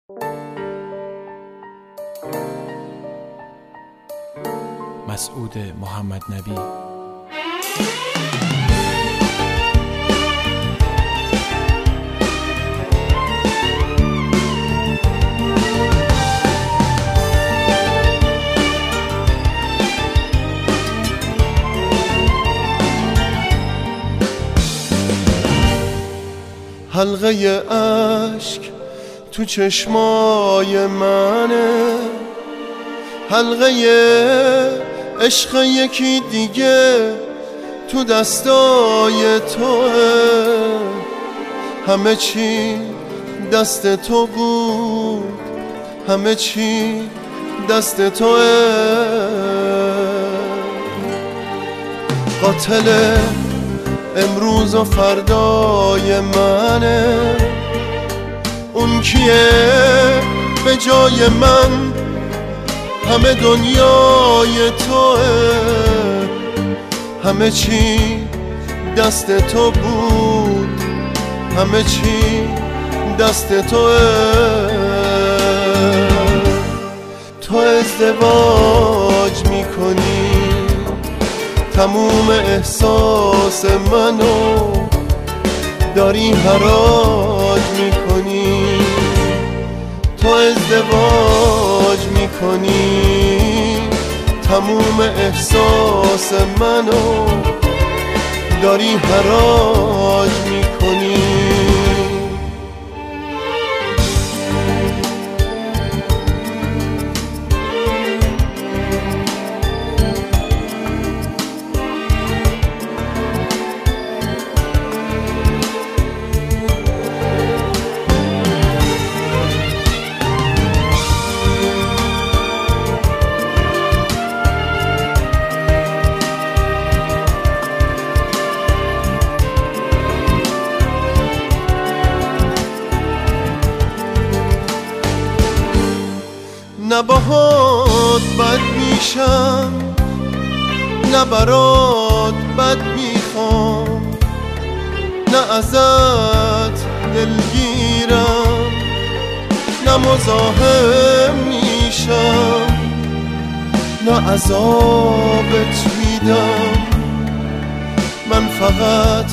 مسعود محمد نبی. حلقه اشک تو چشمای منه، حلقه عشق یکی دیگه تو دستای توه. همه چی دست تو بود، همه چی دست توه. قاتل امروز و فردای منه، اون کیه به جای من؟ همه دنیای توه، همه چی دست تو بود، همه چی دست توه. تو ازدواج میکنی، تموم احساس منو داری حراج میکنی. تو ازدواج میکنی، تموم احساس منو داری حراج میکنی. نه باهات بد میشم، نه برات بد میخوام، نه ازت دلگیرم، نه مزاحم میشم، نه عذابت میدم، من فقط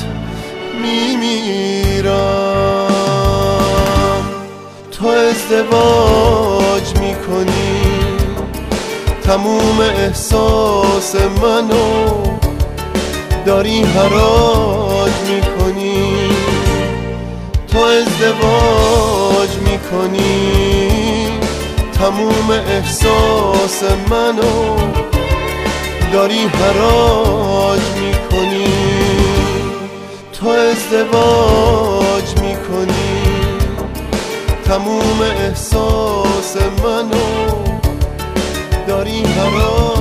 میمیرم. تو ازدواج میکنی، تموم احساس منو داری حراج میکنی. تو ازدواج میکنی، تموم احساس منو داری حراج میکنی. تو ازدواج میکنی، تموم احساس منو داری حراج